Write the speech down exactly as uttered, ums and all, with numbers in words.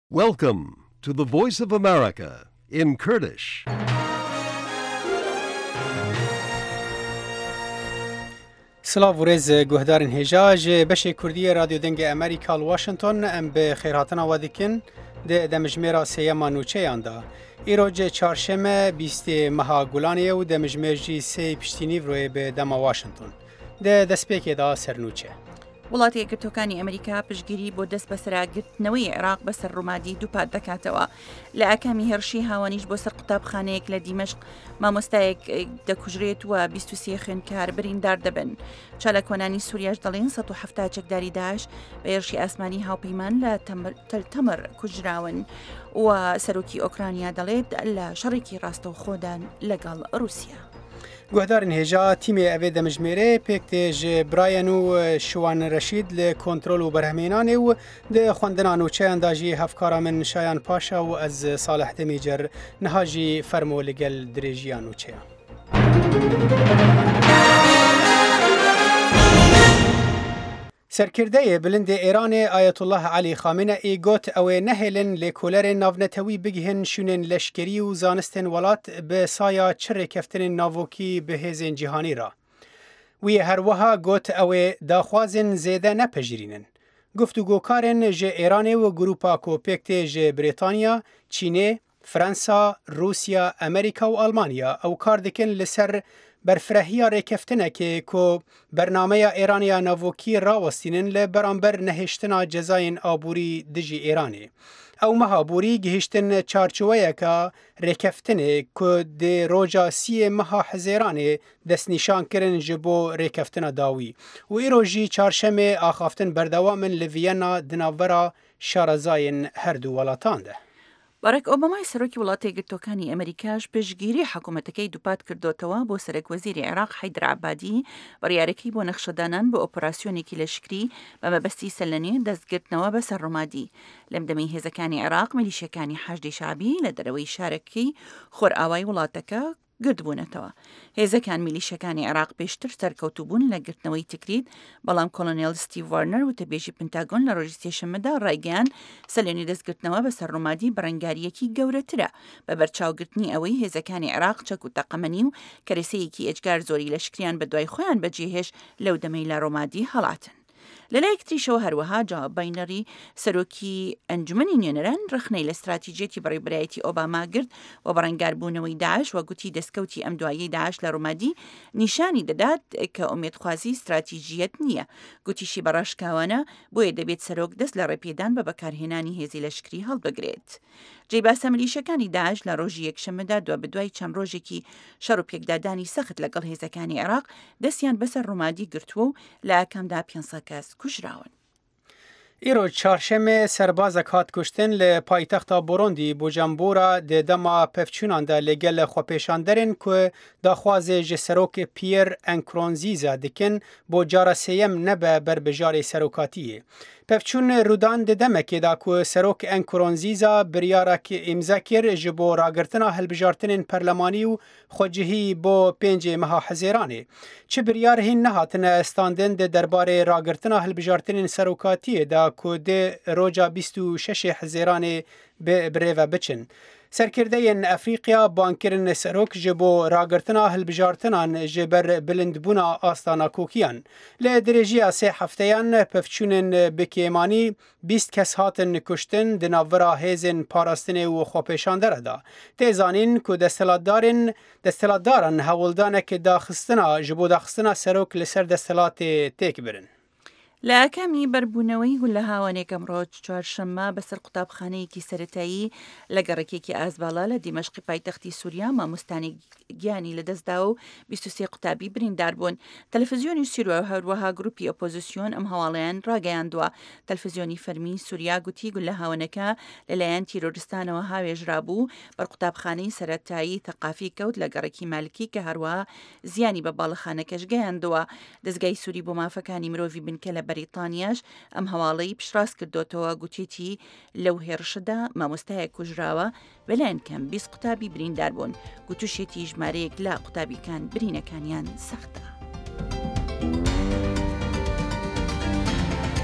Welcome to the Voice of America in Kurdish. سلااو و ریز گوهدارین هجا جه بشه کردی رادیو دنگ امریکا واشنطن ام به خیراتنا وادکن ده دمجمیر سیما نوچه یاندا. ایرو جه چارشمه بیست مها گولانیه و دمجمیر جی سی پشتینی روی به دم واشنطن. ده دسپیکی دا سرنوچه. وڵاتی یەکگرتوەکانی ئەمریکا پشگیری بۆ دەست بەسەراگرتنەوەی عێراق بەسەر ڕوومادی دووپات دەکاتەوە لە ئەکامی هێرشی هاوانیش بۆ سەر قوتابخانەیەک لە دیمەشق مامۆستایەک دەکوژرێت وە بیست و سێ خوێندکار بریندار دەبن. چالە کۆنانی سووریاش دەڵێن سەد و هەفتاد چەکداری داعش بە هێرشی ئاسمانی هاوپەیمان لە تەلتەمر کوژراون و سەرۆکی ئۆکرانیا دەڵێت لە شەڕێکی ڕاستەوخۆدان لەگەڵ رووسیا. گوهدارین هجا تیمی اوی دمجمیره پکتیج برایان و شوان رشید لکنترول و برهمینانه و ده خوندنان و چه انداجی هفکارا من شایان پاشا و از صالح دمیجر نهاجی فرمو لگل دریجیان و چه. سرکرده بلند ایران آیت الله علی خامنه ای گوت او نهلن لکولر ناونتوی بگهن شونن لشکری و زانستن ولات به سایا چر کفتن ناوکی به هزین جهانی را. وی هر وها گوت او داخوازن زیده نپجرینن. گفتگوکارن ج ایران و گروپا کوپکت ج بریتانیا، چینه، فرانسا، روسیا، امریکا و آلمانیا او کار دکن لسر برفرهیا ریکفتنه که کو برنامه ایرانیا نووکی راوستینن لبرانبر نهشتنا جزاین آبوری دجی ایرانی. او مهابوری گهشتن چارچوه که ریکفتنه که ده روژا سی مها حزیرانه دست نشان کرن جبو ریکفتنه داوی. و ایروژی چارشمه آخافتن بردوامن لویانا دناورا شارزاین هر دو ولاتان ده. باراک ئۆبامای سەرۆکی وڵاتی یەکگرتوەکانی ئەمریکاش پشگیری حکوومەتەکەی دووپات کردوتەوە بۆ سەرۆکوەزیری عێراق حەیدر عەبادی بڕیارەکەی بۆ نەخشەدانان بۆ ئۆپۆراسیۆنێکی لەشکری بە مەبەستی سەرلەنوێ دەستگرتنەوە بەسەر ڕوومادی لەم دەمەی هێزەکانی عێراق میلیشیەکانی حەشدی شعبی لە دەرەوەی شارەکەی خۆرئاوای وڵاتەکە گردبوونەتەوە. هێزەکان میلیشیەکانی عێراق پێشتر سەرکەوتوبوون لە گرتنەوەی تکریت بەڵام کۆلۆنێل ستیڤ وارنەر وتەبێژی پنتاگۆن لە ڕۆژی سێشەممەدا ڕایگەیاند سەرلێنی دەستگرتنەوە بەسەر ڕوومادی بەڕەنگاریەکی گەورەترە بە بەرچاوگرتنی ئەوەی هێزەکانی عێراق چەک و تەقەمەنی و کەرەسەیەکی ئەجگار زۆری لەشکریان بە دوای خۆیان بەجێهێش لەو دەمەی لە ڕوومادی هەڵاتن. لەلایەک تریشەوە هەروەها جا باینەری سەرۆکی ئەنجومەنی نوێنەران ڕخنەی لە استراتیجێتی بەڕێبەرایەتی ئۆباما گرت و بەڕەنگاربوونەوەی داعش و گوتی دەستکەوتی ئەم دوایەی داعش لە ڕوومادی نیشانی دەدات کە ئومێدخوازی استراتیژیەت نییە. گوتیشی بەڕاشکاوانە بۆیە دەبێت سەرۆک دەست لە ڕێپێدان بە بەکارهێنانی هێزی لەشکری هەڵبگرێت. جێباسە میلیشیەکانی داعش لە ڕۆژی یەکشەممەدا دوا بەدوای چەند ڕۆژێکی شەڕ و پێکدادانی سەخت لەگەڵ هێزەکانی عێراق دەستیان بەسەر ڕوومادی گرتووە و لە ئاکامدا پێنج کەس کوژراون. ایرو چهارشنبه سربازک هات کشتن ل پایتخت بوروندی بوجمبورا د دما پفچونان ده لگل خوپیشاندرین که داخواز جسروک پیر انکرونزیزا دکن بو جارا سیم نبه بر بجار سروکاتیه. پفچون رودان ده دمکی دا که سروک انکرونزیزا بریارک امزا کر جبو راگرتنا هلبجارتنین پرلمانی و خوجهی بو پنج مها حزیرانه. چه بریار هین نهاتن استاندن ده درباره راگرتنا هلبجارتنین سروکاتیه دا که ده روژا بیست و شش حزیرانه بریوه بچن. سرکرده این افریقیا بانکرن سروک جبو راگرتنا هلبجارتنان جبر بلندبونا آستانا کوکیان. لدرجی سه هفتهان پفچونن بکیمانی بیست کس هاتن کشتن دناورا هیزن پاراستن و خوپیشاندره دا. تیزانین که دستلاتدارن دستلاتدارن هولدانه که داخستنا جبو داخستنا سروک لسر دستلات تیک برن. لە ئەکامی بەربوونەوەی گول لە هاوانێکم ڕۆژ چوارشەممە بەسەر قوتابخانەیەکی سەرەتایی لە گەڕێکێکی ئازباڵا لە دیمەشقی پایتەختی سووریا مامۆستانی گیانی لەدەستدا و بیست و سێ قوتابی بریندار بوون. تەلەڤیزیۆنی سووریا و هەروەها گروپی ئۆپۆزیسیۆن ئەم هەواڵەیان ڕاگەیاندووە. تەلەڤیزیۆنی فەرمی سووریا گوتی گول لە هاوانەکە لەلایەن تیرۆریستانەوە هاوێژرا بوو بەر قوتابخانەی سەرەتایی تەقافی کەوت لە گەڕێکی مالکی کە هەروەها زیانی بە باڵەخانەکەش گەیاندووە. دەستگای سووری بۆ مافەکانی مرۆڤی بنکە لە بەریتانیاش ئەم هەواڵەی پشتڕاست کردوتەوە گوتێتی لەو هێرشەدا مامۆستایەک کوژراوە بەلایەن کەم بیست قوتابی بریندار بوون. گوتوشێتی ژمارەیەک لە قوتابیکان برینەکانیان سەختە.